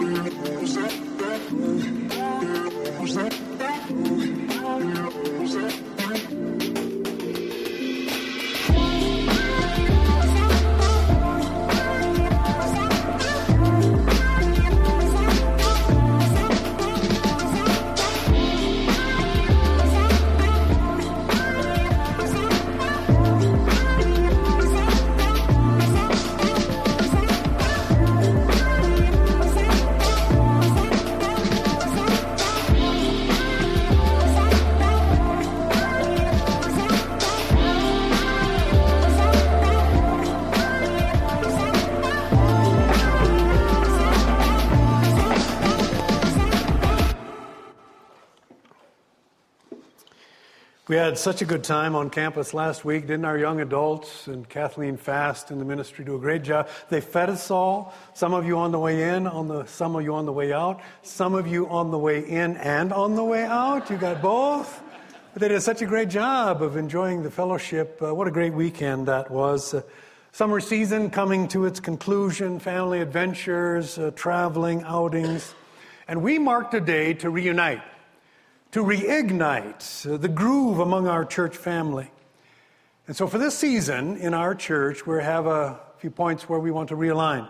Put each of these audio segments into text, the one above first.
We had such a good time on campus last week, didn't our young adults and Kathleen Fast and the ministry do a great job? They fed us all, some of you on the way in, some of you on the way out, some of you on the way in and on the way out. You got both. But they did such a great job of enjoying the fellowship. What a great weekend that was. Summer season coming to its conclusion, family adventures, traveling, outings. And we marked a day to reunite, to reignite the groove among our church family. And so for this season in our church, we have a few points where we want to realign.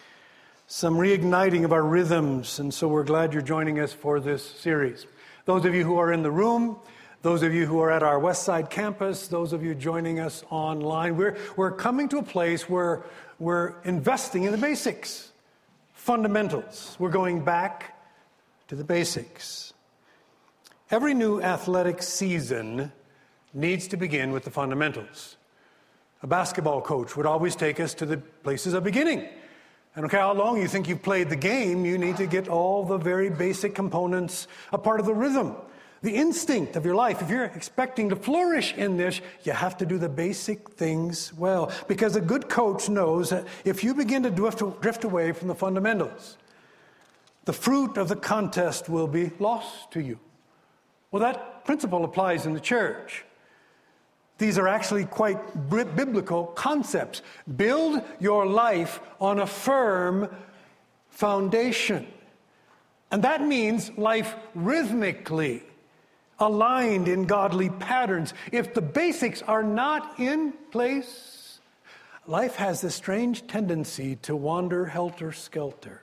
Some reigniting of our rhythms, and so we're glad you're joining us for this series. Those of you who are in the room, those of you who are at our Westside campus, those of you joining us online, we're coming to a place where we're investing in the basics, fundamentals. We're going back to the basics. Every new athletic season needs to begin with the fundamentals. A basketball coach would always take us to the places of beginning. And no matter how long you think you've played the game, you need to get all the very basic components a part of the rhythm, the instinct of your life. If you're expecting to flourish in this, you have to do the basic things well. Because a good coach knows that if you begin to drift away from the fundamentals, the fruit of the contest will be lost to you. Well, that principle applies in the church. These are actually quite biblical concepts. Build your life on a firm foundation. And that means life rhythmically, aligned in godly patterns. If the basics are not in place, life has this strange tendency to wander helter-skelter.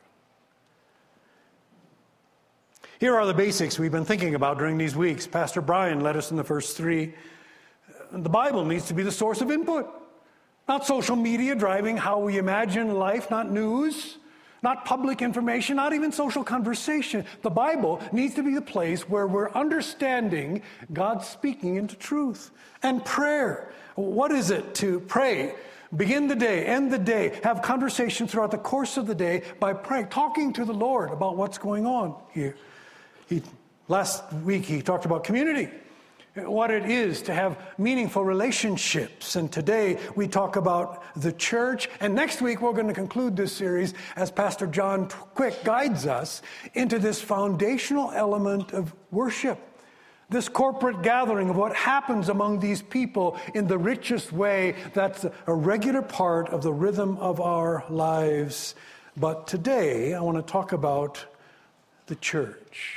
Here are the basics we've been thinking about during these weeks. Pastor Brian led us in the first three. The Bible needs to be the source of input, not social media driving how we imagine life, not news, not public information, not even social conversation. The Bible needs to be the place where we're understanding God speaking into truth. And prayer. What is it to pray? Begin the day, end the day, have conversation throughout the course of the day by praying, talking to the Lord about what's going on here. Last week he talked about community, what it is to have meaningful relationships. And today we talk about the church. And next week we're going to conclude this series as Pastor John Quick guides us into this foundational element of worship. This corporate gathering of what happens among these people in the richest way that's a regular part of the rhythm of our lives. But today I want to talk about the church.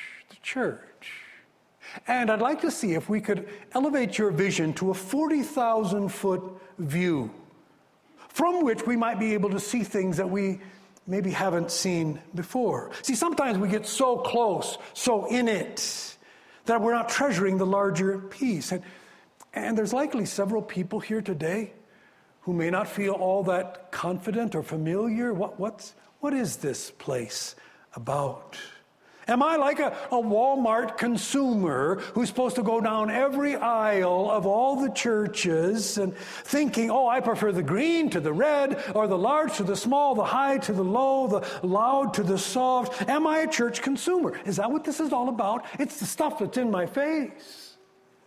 And I'd like to see if we could elevate your vision to a 40,000-foot view from which we might be able to see things that we maybe haven't seen before. See, sometimes we get so close, so in it, that we're not treasuring the larger piece. And there's likely several people here today who may not feel all that confident or familiar. What is this place about? Am I like a Walmart consumer who's supposed to go down every aisle of all the churches and thinking, I prefer the green to the red, or the large to the small, the high to the low, the loud to the soft? Am I a church consumer? Is that what this is all about? It's the stuff that's in my face.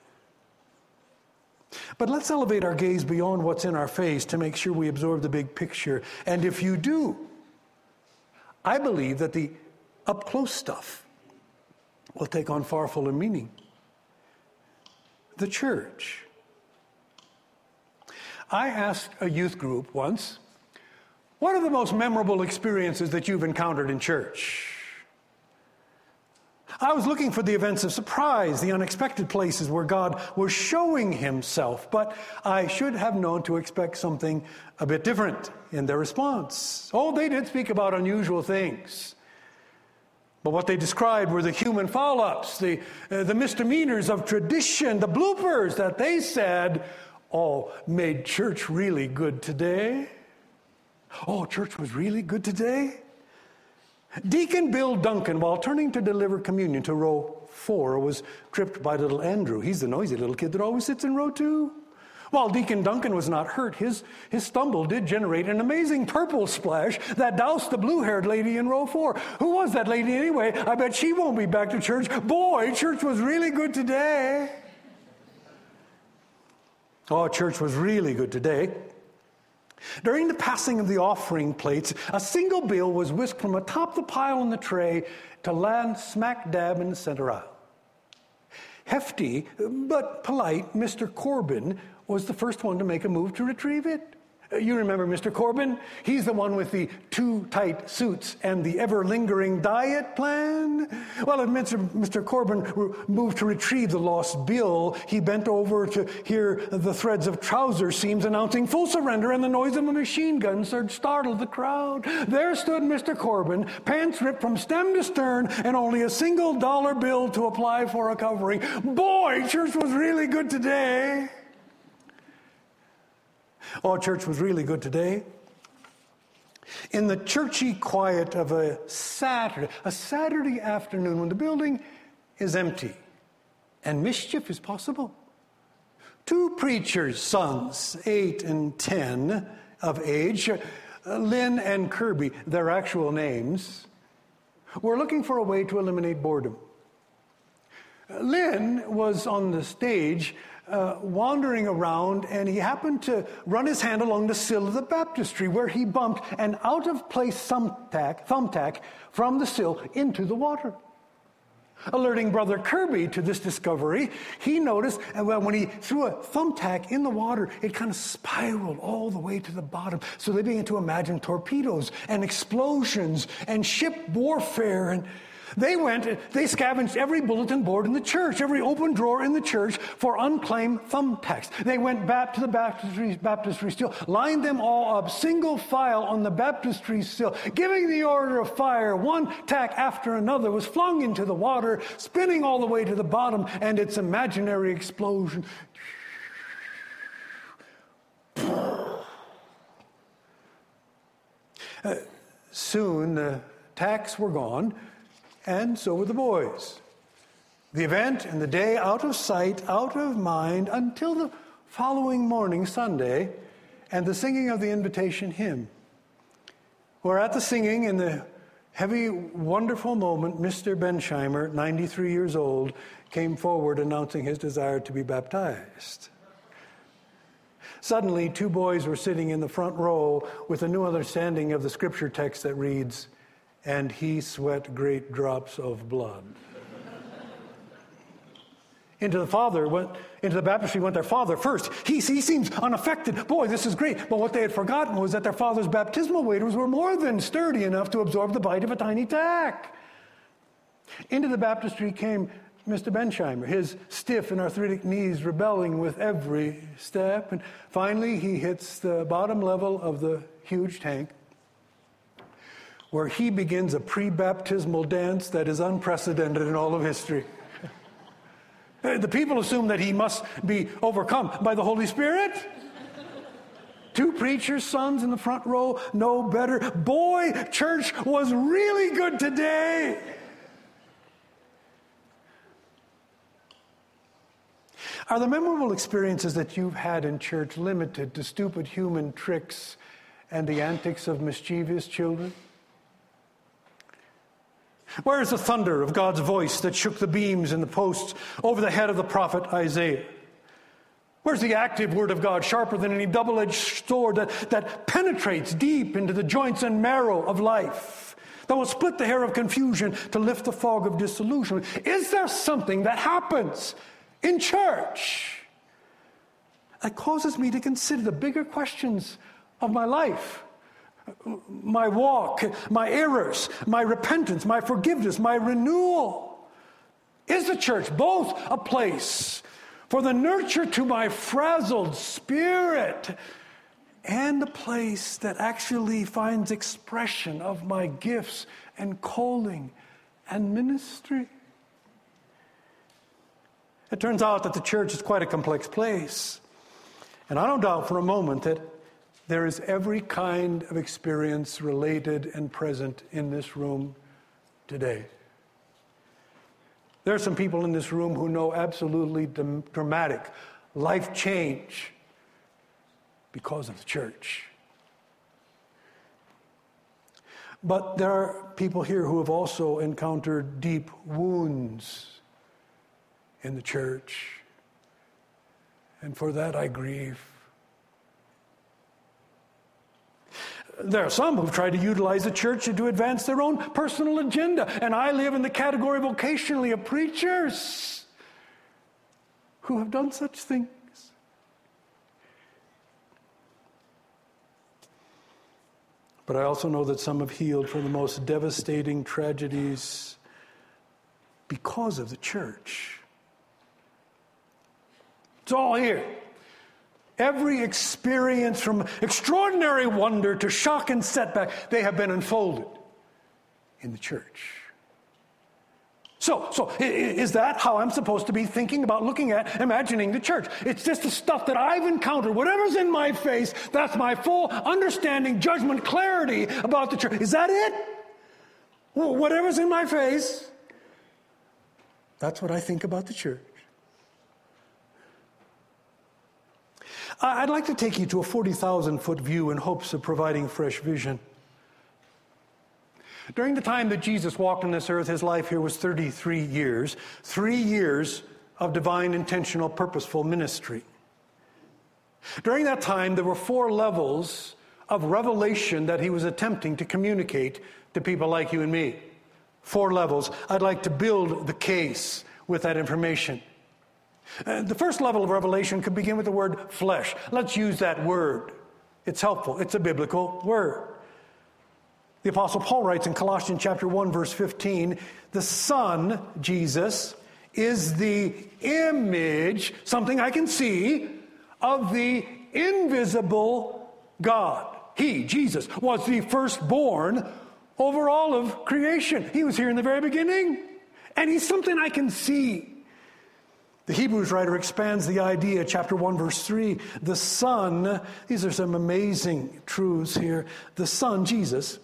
But let's elevate our gaze beyond what's in our face to make sure we absorb the big picture. And if you do, I believe that the up-close stuff will take on far fuller meaning. The church. I asked a youth group once, what are the most memorable experiences that you've encountered in church? I was looking for the events of surprise, the unexpected places where God was showing himself, but I should have known to expect something a bit different in their response. Oh, they did speak about unusual things. But what they described were the human foul-ups, the misdemeanors of tradition, the bloopers that they said, oh, made church really good today. Oh, church was really good today. Deacon Bill Duncan, while turning to deliver communion to row 4, was tripped by little Andrew. He's the noisy little kid that always sits in row 2. While Deacon Duncan was not hurt, his stumble did generate an amazing purple splash that doused the blue-haired lady in row 4. Who was that lady anyway? I bet she won't be back to church. Boy, church was really good today. Oh, church was really good today. During the passing of the offering plates, a single bill was whisked from atop the pile on the tray to land smack dab in the center aisle. Hefty, but polite, Mr. Corbin was the first one to make a move to retrieve it. You remember Mr. Corbin? He's the one with the too tight suits and the ever-lingering diet plan. Well, as Mr. Corbin moved to retrieve the lost bill, he bent over to hear the threads of trouser seams announcing full surrender, and the noise of a machine gun surge startled the crowd. There stood Mr. Corbin, pants ripped from stem to stern, and only a single dollar bill to apply for a covering. Boy, church was really good today. Oh, church was really good today. In the churchy quiet of a Saturday afternoon when the building is empty and mischief is possible, 2 preachers' sons, 8 and 10 of age, Lynn and Kirby, their actual names, were looking for a way to eliminate boredom. Lynn was on the stage wandering around, and he happened to run his hand along the sill of the baptistry, where he bumped an out-of-place thumbtack from the sill into the water. Alerting Brother Kirby to this discovery, he noticed when he threw a thumbtack in the water, it kind of spiraled all the way to the bottom. So they began to imagine torpedoes and explosions and ship warfare, and they scavenged every bulletin board in the church, every open drawer in the church for unclaimed thumbtacks. They went back to the baptistry sill, lined them all up, single file on the baptistry sill, giving the order of fire. One tack after another was flung into the water, spinning all the way to the bottom, and its imaginary explosion. Soon the tacks were gone, and so were the boys. The event and the day out of sight, out of mind, until the following morning, Sunday, and the singing of the invitation hymn. Where at the singing, in the heavy, wonderful moment, Mr. Bensheimer, 93 years old, came forward announcing his desire to be baptized. Suddenly, 2 boys were sitting in the front row with a new understanding of the scripture text that reads, "And he sweat great drops of blood." Into the baptistry went their father first. He seems unaffected. Boy, this is great. But what they had forgotten was that their father's baptismal waders were more than sturdy enough to absorb the bite of a tiny tack. Into the baptistry came Mr. Bensheimer, his stiff and arthritic knees rebelling with every step. And finally, he hits the bottom level of the huge tank, where he begins a pre-baptismal dance that is unprecedented in all of history. The people assume that he must be overcome by the Holy Spirit. 2 preachers' sons in the front row, no better. Boy, church was really good today. Are the memorable experiences that you've had in church limited to stupid human tricks and the antics of mischievous children? Where is the thunder of God's voice that shook the beams and the posts over the head of the prophet Isaiah? Where's the active word of God, sharper than any double-edged sword that penetrates deep into the joints and marrow of life, that will split the hair of confusion to lift the fog of disillusionment? Is there something that happens in church that causes me to consider the bigger questions of my life? My walk, my errors, my repentance, my forgiveness, my renewal. Is the church both a place for the nurture to my frazzled spirit and a place that actually finds expression of my gifts and calling and ministry? It turns out that the church is quite a complex place. And I don't doubt for a moment that there is every kind of experience related and present in this room today. There are some people in this room who know absolutely dramatic life change because of the church. But there are people here who have also encountered deep wounds in the church. And for that I grieve. There are some who've tried to utilize the church to advance their own personal agenda. And I live in the category vocationally of preachers who have done such things. But I also know that some have healed from the most devastating tragedies because of the church. It's all here. Every experience from extraordinary wonder to shock and setback, they have been unfolded in the church. So is that how I'm supposed to be thinking about, looking at, imagining the church? It's just the stuff that I've encountered. Whatever's in my face, that's my full understanding, judgment, clarity about the church. Is that it? Well, whatever's in my face, that's what I think about the church. I'd like to take you to a 40,000-foot view in hopes of providing fresh vision. During the time that Jesus walked on this earth, his life here was 33 years. 3 years of divine, intentional, purposeful ministry. During that time, there were 4 levels of revelation that he was attempting to communicate to people like you and me. 4 levels. I'd like to build the case with that information. The first level of revelation could begin with the word flesh. Let's use that word. It's helpful. It's a biblical word. The Apostle Paul writes in Colossians chapter 1, verse 15, the Son, Jesus, is the image, something I can see, of the invisible God. He, Jesus, was the firstborn over all of creation. He was here in the very beginning. And he's something I can see. The Hebrews writer expands the idea, chapter 1, verse 3. The Son, these are some amazing truths here. The Son, Jesus,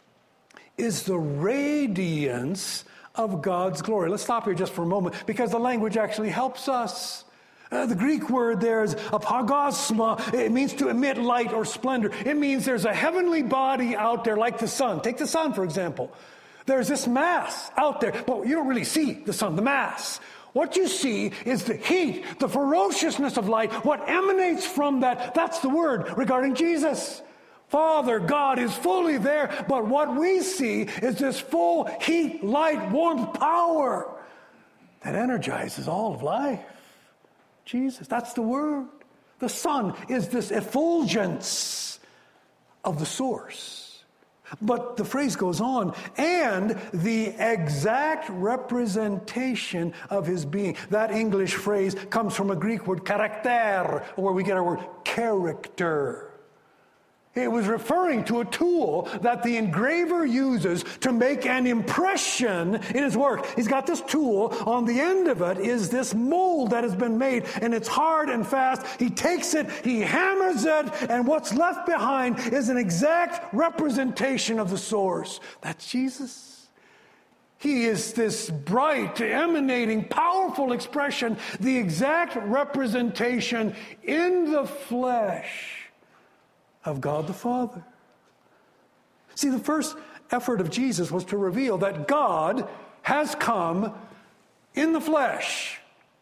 is the radiance of God's glory. Let's stop here just for a moment, because the language actually helps us. The Greek word there is apaugasma. It means to emit light or splendor. It means there's a heavenly body out there like the sun. Take the sun, for example. There's this mass out there. Well, you don't really see the sun, the mass. What you see is the heat, the ferociousness of light, what emanates from that. That's the word regarding Jesus. Father, God is fully there, but what we see is this full heat, light, warmth, power that energizes all of life. Jesus, that's the word. The Son is this effulgence of the source. But the phrase goes on, and the exact representation of his being. That English phrase comes from a Greek word, charakter, where we get our word character. It was referring to a tool that the engraver uses to make an impression in his work. He's got this tool. On the end of it is this mold that has been made, and it's hard and fast. He takes it, he hammers it, and what's left behind is an exact representation of the source. That's Jesus. He is this bright, emanating, powerful expression, the exact representation in the flesh of God the Father. See, the first effort of Jesus was to reveal that God has come in the flesh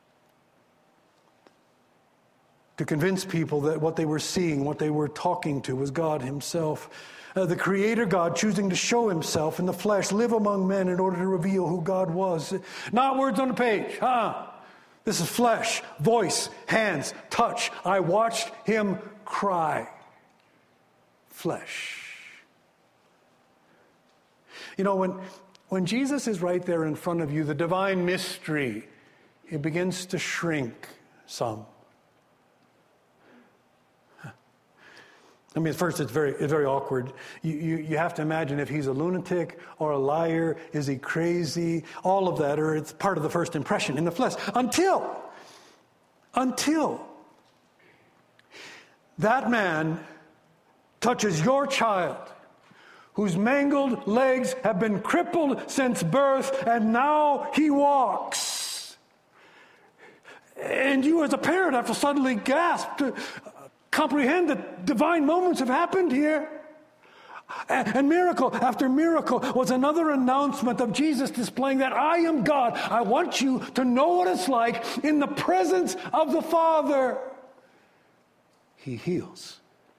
to convince people that what they were seeing, what they were talking to was God himself. The Creator God choosing to show himself in the flesh, live among men in order to reveal who God was. Not words on a page. This is flesh, voice, hands, touch. I watched him cry. Flesh. You know, when Jesus is right there in front of you, the divine mystery, it begins to shrink some. I mean, at first it's very awkward. You have to imagine if he's a lunatic or a liar, is he crazy, all of that, or it's part of the first impression in the flesh. Until that man touches your child, whose mangled legs have been crippled since birth, and now he walks. And you as a parent have to suddenly gasp to comprehend that divine moments have happened here. And miracle after miracle was another announcement of Jesus displaying that I am God. I want you to know what it's like in the presence of the Father. He heals.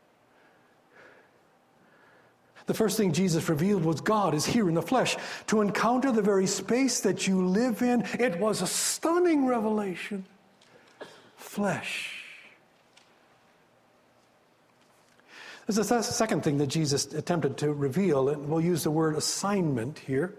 The first thing Jesus revealed was God is here in the flesh. To encounter the very space that you live in, it was a stunning revelation. Flesh. There's a second thing that Jesus attempted to reveal, and we'll use the word assignment here.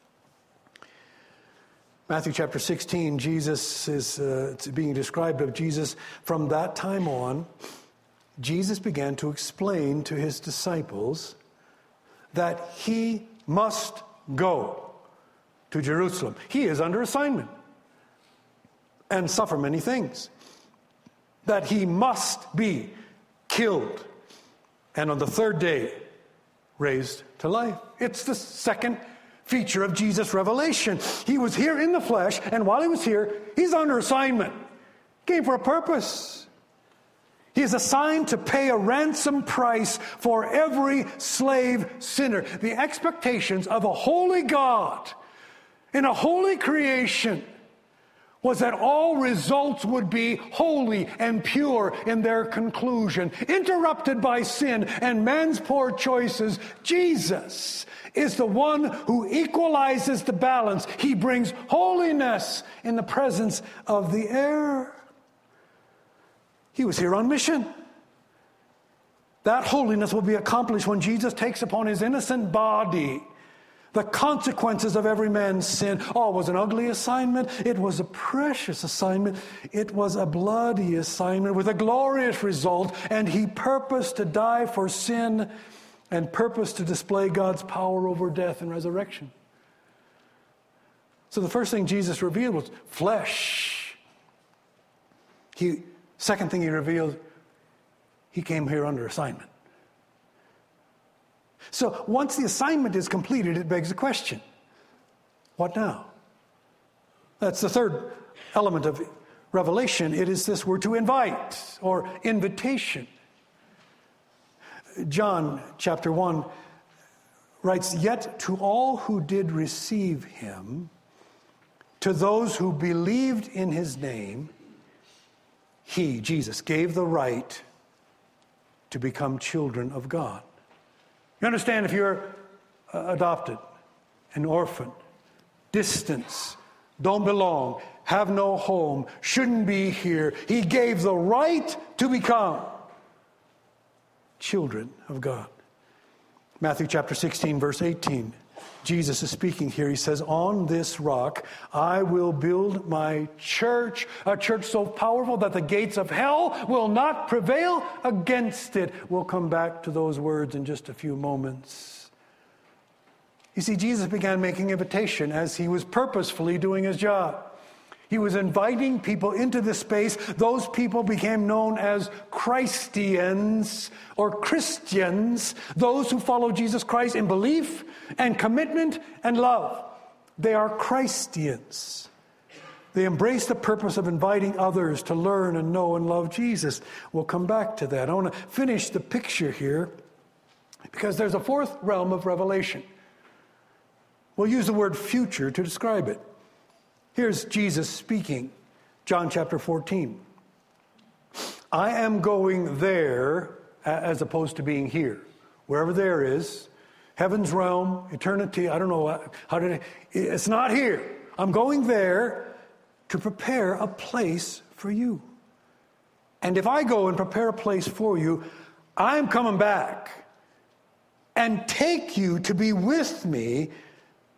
Matthew chapter 16, Jesus is it's being described of Jesus. From that time on, Jesus began to explain to his disciples that he must go to Jerusalem. He is under assignment and suffer many things. That he must be killed and on the third day raised to life. It's the second feature of Jesus' revelation. He was here in the flesh, and while he was here, he's under assignment. He came for a purpose. He is assigned to pay a ransom price for every slave sinner. The expectations of a holy God in a holy creation was that all results would be holy and pure in their conclusion, interrupted by sin and man's poor choices. Jesus is the one who equalizes the balance. He brings holiness in the presence of the error. He was here on mission. That holiness will be accomplished when Jesus takes upon his innocent body the consequences of every man's sin. Oh, it was an ugly assignment. It was a precious assignment. It was a bloody assignment with a glorious result. And he purposed to die for sin and purposed to display God's power over death and resurrection. So the first thing Jesus revealed was flesh. Second thing he revealed, he came here under assignment. So once the assignment is completed, it begs the question, what now? That's the third element of revelation. It is this word to invite or invitation. John chapter 1 writes, "Yet to all who did receive him, to those who believed in his name, he, Jesus, gave the right to become children of God." You understand, if you're adopted, an orphan, distance, don't belong, have no home, shouldn't be here, he gave the right to become children of God. Matthew chapter 16, verse 18. Jesus is speaking here. He says, "On this rock I will build my church, a church so powerful that the gates of hell will not prevail against it." We'll come back to those words in just a few moments. You see, Jesus began making invitation as he was purposefully doing his job. He was inviting people into this space. Those people became known as Christians or Christians, those who follow Jesus Christ in belief and commitment and love. They are Christians. They embrace the purpose of inviting others to learn and know and love Jesus. We'll come back to that. I want to finish the picture here because there's a fourth realm of revelation. We'll use the word future to describe it. Here's Jesus speaking, John chapter 14. "I am going there," as opposed to being here. Wherever there is, heaven's realm, eternity, I don't know, it's not here. "I'm going there to prepare a place for you. And if I go and prepare a place for you, I'm coming back and take you to be with me,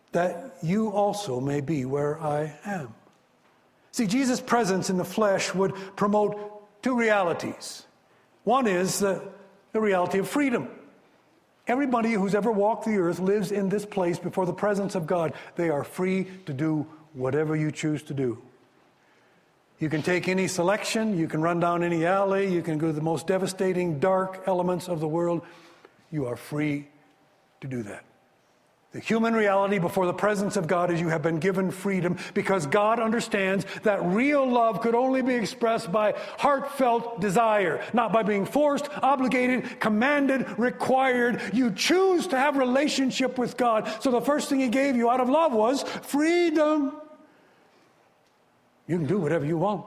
that you also may be where I am. See, Jesus' presence in the flesh would promote two realities. One is the reality of freedom. Everybody who's ever walked the earth lives in this place before the presence of God. They are free to do whatever you choose to do. You can take any selection, you can run down any alley, you can go to the most devastating, dark elements of the world. You are free to do that. The human reality before the presence of God is you have been given freedom because God understands that real love could only be expressed by heartfelt desire, not by being forced, obligated, commanded, required. You choose to have relationship with God. So the first thing He gave you out of love was freedom. You can do whatever you want.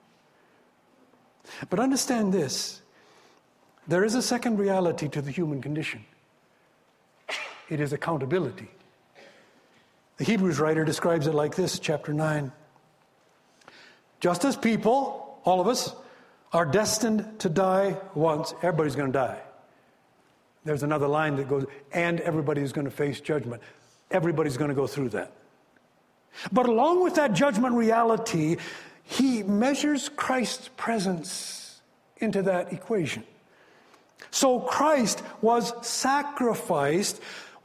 But understand this. There is a second reality to the human condition. It is accountability. The Hebrews writer describes it like this, chapter 9. Just as people, all of us, are destined to die once, everybody's going to die. There's another line that goes, and everybody's going to face judgment. Everybody's going to go through that. But along with that judgment reality, he measures Christ's presence into that equation. So Christ was sacrificed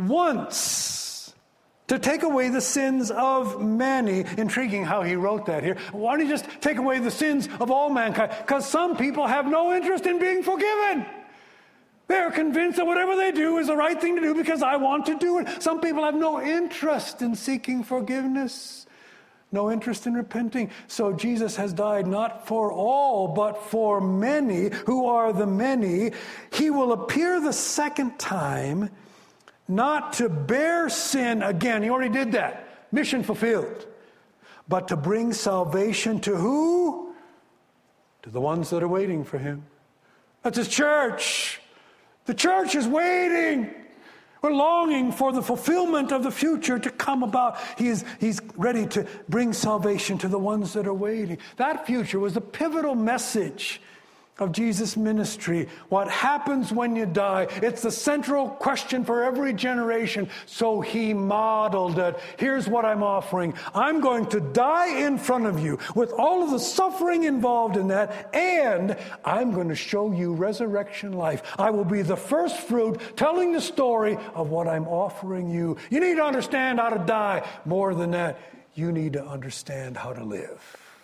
once to take away the sins of many. Intriguing how he wrote that here. Why don't you just take away the sins of all mankind? Because some people have no interest in being forgiven. They're convinced that whatever they do is the right thing to do because I want to do it. Some people have no interest in seeking forgiveness, no interest in repenting. So Jesus has died not for all, but for many. Who are the many? He will appear the second time, not to bear sin again. He already did that. Mission fulfilled. But to bring salvation to who? To the ones that are waiting for Him. That's His church. The church is waiting. We're longing for the fulfillment of the future to come about. He's ready to bring salvation to the ones that are waiting. That future was the pivotal message of Jesus' ministry. What happens when you die? It's the central question for every generation. So He modeled it. Here's what I'm offering. I'm going to die in front of you with all of the suffering involved in that, and I'm going to show you resurrection life. I will be the first fruit telling the story of what I'm offering you. You need to understand how to die. More than that, you need to understand how to live.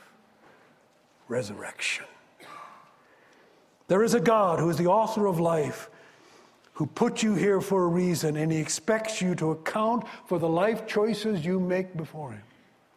Resurrection. There is a God who is the author of life, who put you here for a reason, and He expects you to account for the life choices you make before Him.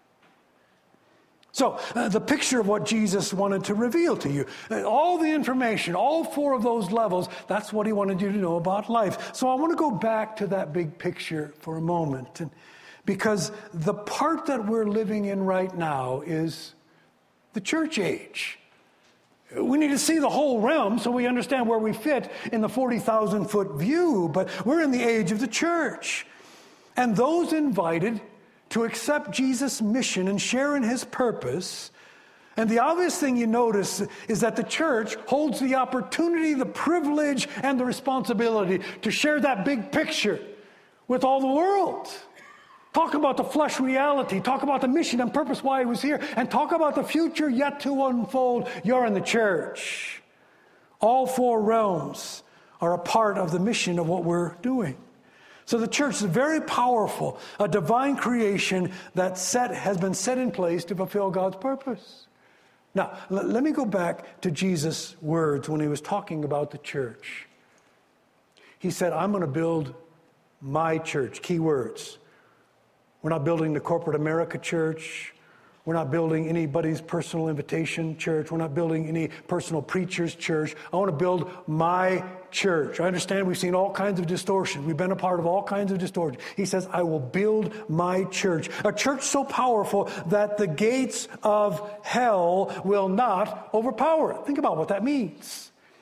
So, the picture of what Jesus wanted to reveal to you, all the information, all four of those levels, that's what He wanted you to know about life. So I want to go back to that big picture for a moment, because the part that we're living in right now is the church age. We need to see the whole realm so we understand where we fit in the 40,000-foot view. But we're in the age of the church. And those invited to accept Jesus' mission and share in His purpose. And the obvious thing you notice is that the church holds the opportunity, the privilege, and the responsibility to share that big picture with all the world. Talk about the flesh reality. Talk about the mission and purpose why He was here. And talk about the future yet to unfold. You're in the church. All four realms are a part of the mission of what we're doing. So the church is very powerful, a divine creation that has been set in place to fulfill God's purpose. Now, let me go back to Jesus' words when He was talking about the church. He said, I'm going to build my church. Key words. We're not building the corporate America church. We're not building anybody's personal invitation church. We're not building any personal preacher's church. I want to build my church. I understand we've seen all kinds of distortion. We've been a part of all kinds of distortion. He says, I will build my church. A church so powerful that the gates of hell will not overpower it. Think about what that means.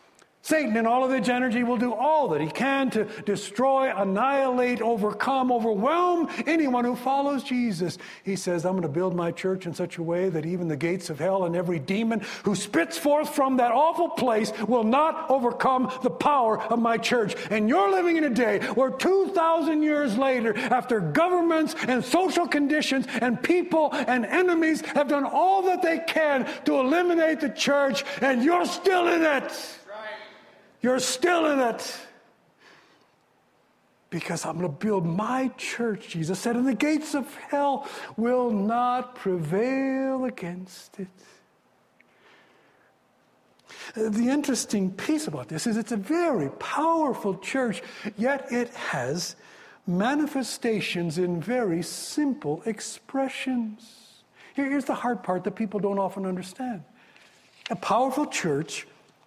Satan in all of his energy will do all that he can to destroy, annihilate, overcome, overwhelm anyone who follows Jesus. He says, I'm going to build my church in such a way that even the gates of hell and every demon who spits forth from that awful place will not overcome the power of my church. And you're living in a day where 2,000 years later, after governments and social conditions and people and enemies have done all that they can to eliminate the church, and you're still in it. You're still in it. Because I'm going to build my church, Jesus said, and the gates of hell will not prevail against it. The interesting piece about this is it's a very powerful church, yet it has manifestations in very simple expressions. Here's the hard part that people don't often understand. A powerful church,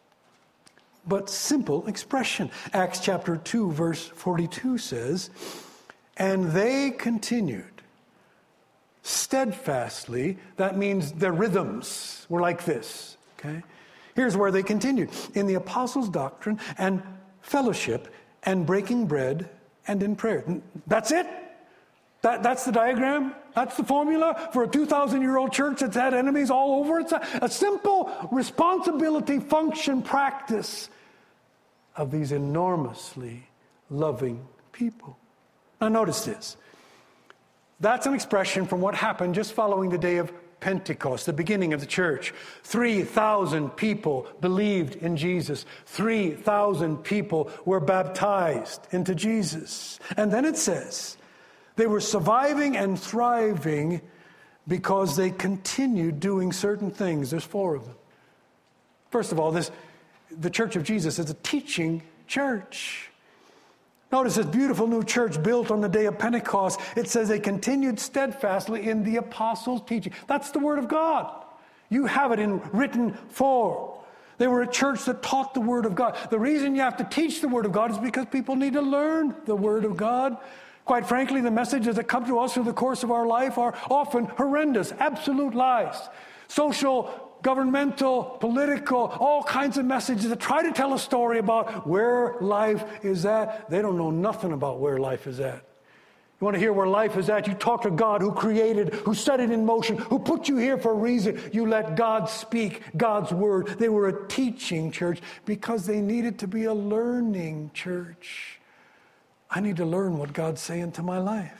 but simple expression. Acts chapter 2, verse 42 says, and they continued steadfastly. That means their rhythms were like this. Okay? Here's where they continued. In the apostles' doctrine and fellowship and breaking bread and in prayer. That's it? That's the diagram? That's the formula for a 2,000-year-old church that's had enemies all over? It's a simple responsibility, function, practice of these enormously loving people. Now notice this. That's an expression from what happened just following the day of Pentecost, the beginning of the church. 3,000 people believed in Jesus. 3,000 people were baptized into Jesus. And then it says, they were surviving and thriving because they continued doing certain things. There's 4 of them. First of all, the Church of Jesus is a teaching church. Notice this beautiful new church built on the day of Pentecost. It says they continued steadfastly in the apostles' teaching. That's the Word of God. You have it in written form. They were a church that taught the Word of God. The reason you have to teach the Word of God is because people need to learn the Word of God. Quite frankly, the messages that come to us through the course of our life are often horrendous, absolute lies. Social, governmental, political, all kinds of messages that try to tell a story about where life is at. They don't know nothing about where life is at. You want to hear where life is at? You talk to God who created, who set it in motion, who put you here for a reason. You let God speak God's word. They were a teaching church because they needed to be a learning church. I need to learn what God's saying to my life.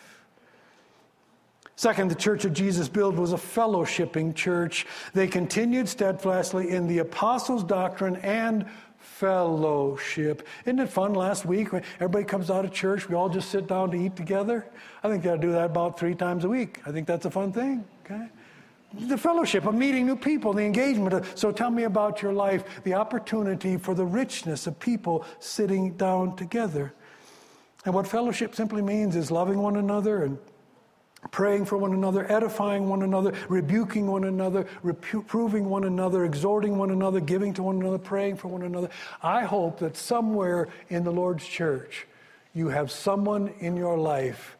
Second, the Church of Jesus built was a fellowshipping church. They continued steadfastly in the apostles' doctrine and fellowship. Isn't it fun last week when everybody comes out of church, we all just sit down to eat together? I think I do that about 3 times a week. I think that's a fun thing, okay? The fellowship of meeting new people, the engagement. So tell me about your life, the opportunity for the richness of people sitting down together. And what fellowship simply means is loving one another and praying for one another, edifying one another, rebuking one another, reproving one another, exhorting one another, giving to one another, praying for one another. I hope that somewhere in the Lord's church, you have someone in your life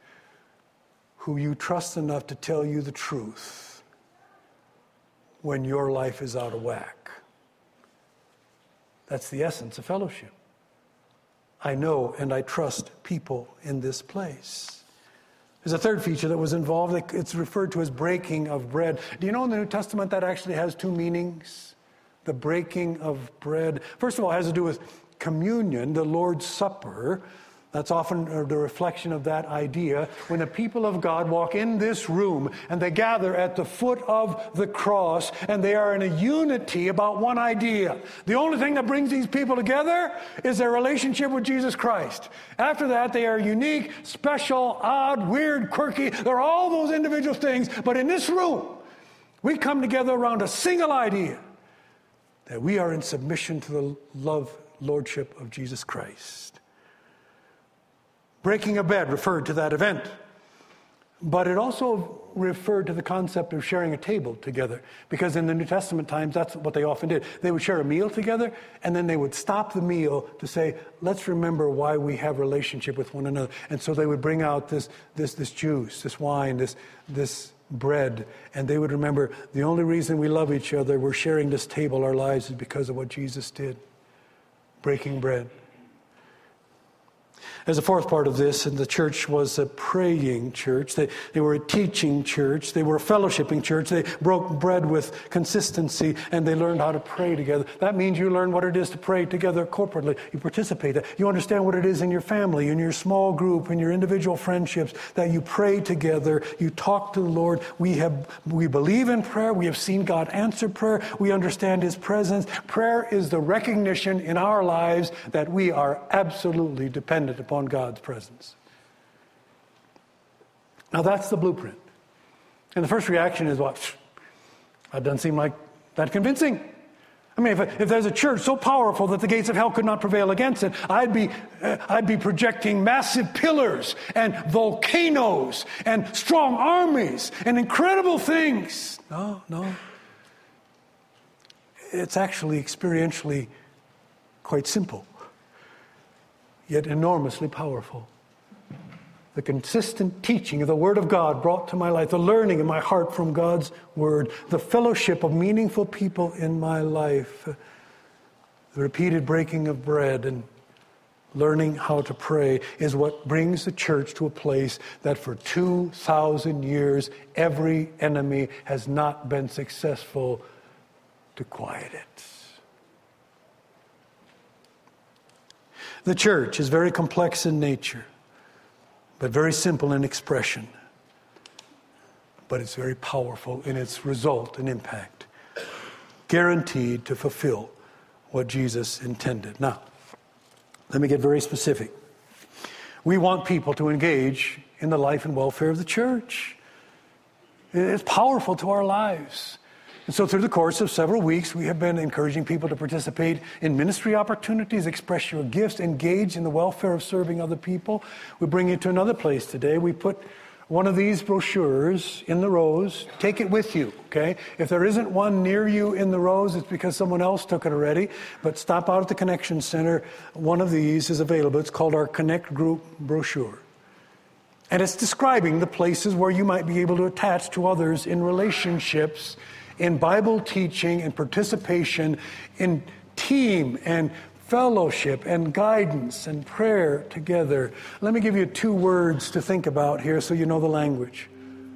who you trust enough to tell you the truth when your life is out of whack. That's the essence of fellowship. I know and I trust people in this place. There's a third feature that was involved. It's referred to as breaking of bread. Do you know in the New Testament that actually has 2 meanings? The breaking of bread. First of all, it has to do with communion, the Lord's Supper. That's often the reflection of that idea. When the people of God walk in this room and they gather at the foot of the cross and they are in a unity about one idea. The only thing that brings these people together is their relationship with Jesus Christ. After that, they are unique, special, odd, weird, quirky. They're all those individual things. But in this room, we come together around a single idea that we are in submission to the lordship of Jesus Christ. Breaking of bread referred to that event. But it also referred to the concept of sharing a table together. Because in the New Testament times, that's what they often did. They would share a meal together, and then they would stop the meal to say, let's remember why we have relationship with one another. And so they would bring out this juice, this wine, this bread, and they would remember the only reason we love each other, we're sharing this table, our lives, is because of what Jesus did. breaking bread. As a fourth part of this, and the church was a praying church. They were a teaching church. They were a fellowshipping church. They broke bread with consistency, and they learned how to pray together. That means you learn what it is to pray together corporately. You participate. You understand what it is in your family, in your small group, in your individual friendships, that you pray together. You talk to the Lord. We believe in prayer. We have seen God answer prayer. We understand His presence. Prayer is the recognition in our lives that we are absolutely dependent upon God's presence. Now that's the blueprint. And the first reaction is, well, that doesn't seem like that convincing. I mean, if there's a church so powerful that the gates of hell could not prevail against it, I'd be projecting massive pillars and volcanoes and strong armies and incredible things. No. It's actually experientially quite simple, yet enormously powerful. The consistent teaching of the Word of God brought to my life, the learning in my heart from God's Word, the fellowship of meaningful people in my life, the repeated breaking of bread and learning how to pray is what brings the church to a place that for 2,000 years every enemy has not been successful to quiet it. The church is very complex in nature, but very simple in expression. But it's very powerful in its result and impact, guaranteed to fulfill what Jesus intended. Now, let me get very specific. We want people to engage in the life and welfare of the church. It's powerful to our lives. And so through the course of several weeks, we have been encouraging people to participate in ministry opportunities, express your gifts, engage in the welfare of serving other people. We bring you to another place today. We put one of these brochures in the rows. Take it with you, okay? If there isn't one near you in the rows, it's because someone else took it already. But stop out at the Connection Center. One of these is available. It's called our Connect Group brochure. And it's describing the places where you might be able to attach to others in relationships, in Bible teaching and participation, in team and fellowship and guidance and prayer together. Let me give you 2 words to think about here so you know the language.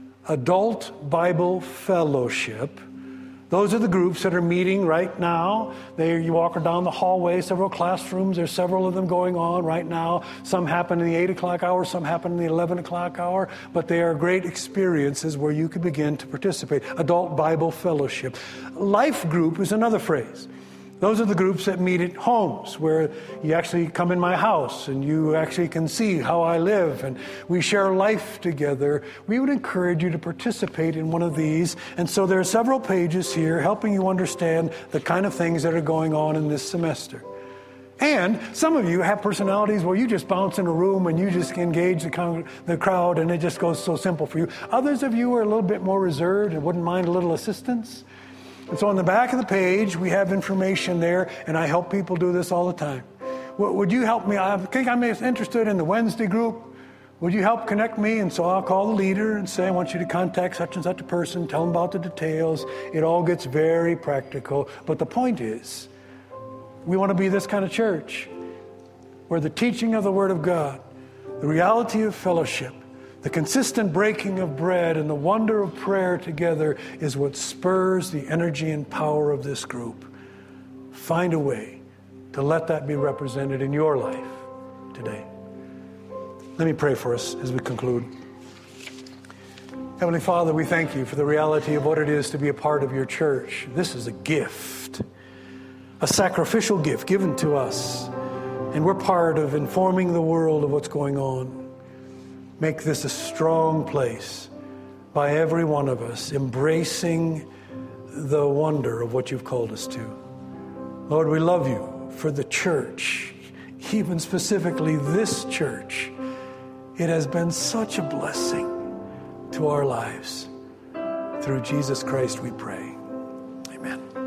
Adult Bible Fellowship. Those are the groups that are meeting right now. You walk down the hallway, several classrooms. There's several of them going on right now. Some happen in the 8 o'clock hour, some happen in the 11 o'clock hour. But they are great experiences where you can begin to participate. Adult Bible Fellowship. Life group is another phrase. Those are the groups that meet at homes, where you actually come in my house and you actually can see how I live and we share life together. We would encourage you to participate in one of these. And so there are several pages here helping you understand the kind of things that are going on in this semester. And some of you have personalities where you just bounce in a room and you just engage the crowd and it just goes so simple for you. Others of you are a little bit more reserved and wouldn't mind a little assistance. And so on the back of the page, we have information there, and I help people do this all the time. Would you help me? I think I'm interested in the Wednesday group. Would you help connect me? And so I'll call the leader and say, I want you to contact such and such a person, tell them about the details. It all gets very practical. But the point is, we want to be this kind of church where the teaching of the Word of God, the reality of fellowship, the consistent breaking of bread and the wonder of prayer together is what spurs the energy and power of this group. Find a way to let that be represented in your life today. Let me pray for us as we conclude. Heavenly Father, we thank you for the reality of what it is to be a part of your church. This is a gift, a sacrificial gift given to us, and we're part of informing the world of what's going on. Make this a strong place by every one of us, embracing the wonder of what you've called us to. Lord, we love you for the church, even specifically this church. It has been such a blessing to our lives. Through Jesus Christ we pray. Amen.